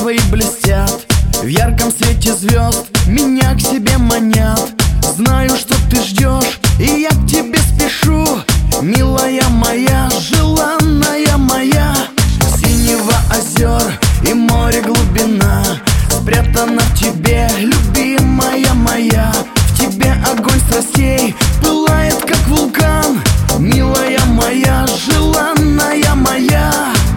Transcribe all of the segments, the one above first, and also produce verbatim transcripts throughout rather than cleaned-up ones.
твои блестят в ярком свете звезд, меня к себе манят. Знаю, что ты ждешь, и я к тебе спешу, милая моя, желанная моя. Синева озер и море глубина спрятана в тебе, любимая моя. В тебе огонь страстей пылает, как вулкан, милая моя, желанная моя.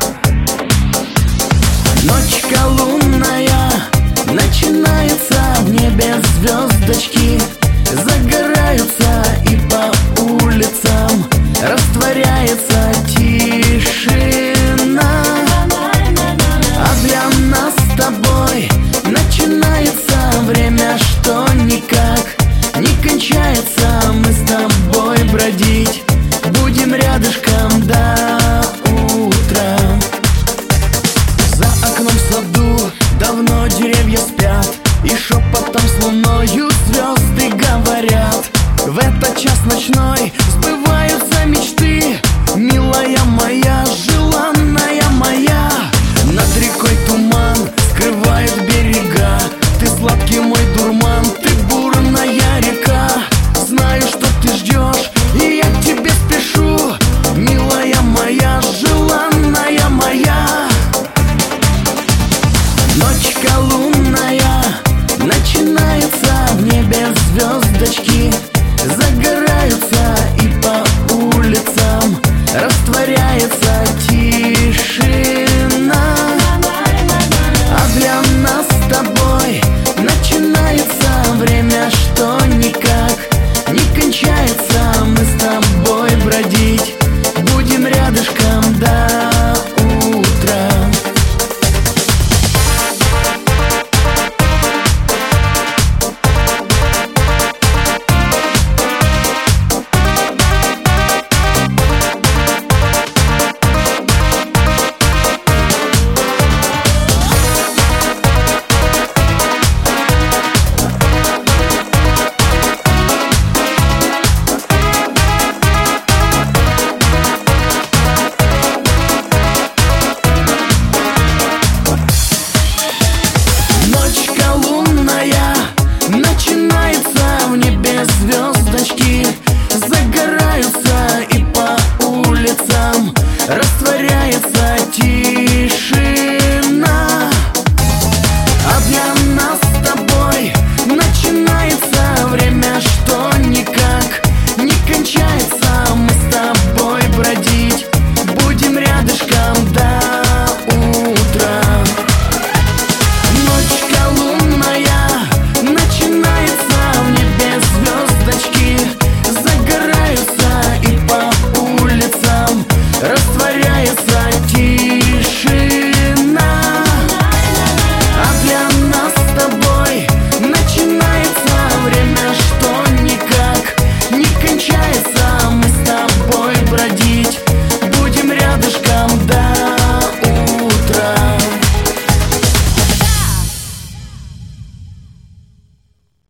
Ночка лунная, начинается, в небе звездочки загораются, и по улицам растворяется тишина. А для нас с тобой начинается время, что никак не кончается. Мы с тобой бродить будем рядышком до утра. За окном в саду давно деревья спят, и шепотом с луною звезды говорят. В этот час ночной сбываются мечты, милая моя, желанная моя. Над рекой туман скрывает берега, ты сладкий мой дурман, ты бурная река. Знаю, что ты ждешь, и я к тебе спешу, милая моя, желанная моя. Ночка лунная, начинается, в небе звездочки